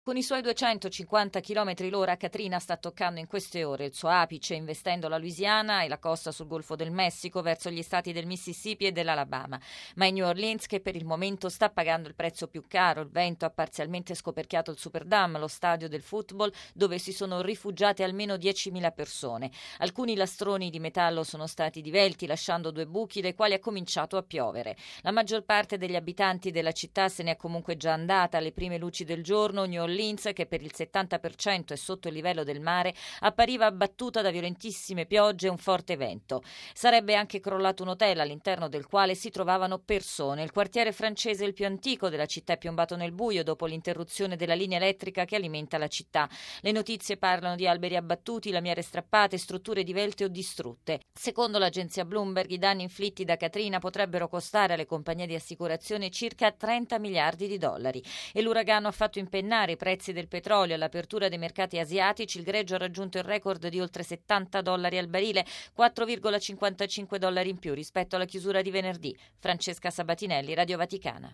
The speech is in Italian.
Con i suoi 250 km l'ora, Katrina sta toccando in queste ore il suo apice, investendo la Louisiana e la costa sul Golfo del Messico verso gli stati del Mississippi e dell'Alabama. Ma è New Orleans che per il momento sta pagando il prezzo più caro. Il vento ha parzialmente scoperchiato il Superdome, lo stadio del football, dove si sono rifugiate almeno 10.000 persone. Alcuni lastroni di metallo sono stati divelti, lasciando 2 buchi dai quali è cominciato a piovere. La maggior parte degli abitanti della città se n'è comunque già andata. Alle prime luci del giorno, New Orleans, che per il 70% è sotto il livello del mare, appariva abbattuta da violentissime piogge e un forte vento. Sarebbe anche crollato un hotel all'interno del quale si trovavano persone. Il quartiere francese, il più antico della città, è piombato nel buio dopo l'interruzione della linea elettrica che alimenta la città. Le notizie parlano di alberi abbattuti, lamiere strappate, strutture divelte o distrutte. Secondo l'agenzia Bloomberg, i danni inflitti da Katrina potrebbero costare alle compagnie di assicurazione circa 30 miliardi di dollari. E l'uragano ha fatto impennare i prezzi del petrolio. All'apertura dei mercati asiatici il greggio ha raggiunto il record di oltre $70 al barile, 4,55 dollari in più rispetto alla chiusura di venerdì. Francesca Sabatinelli, Radio Vaticana.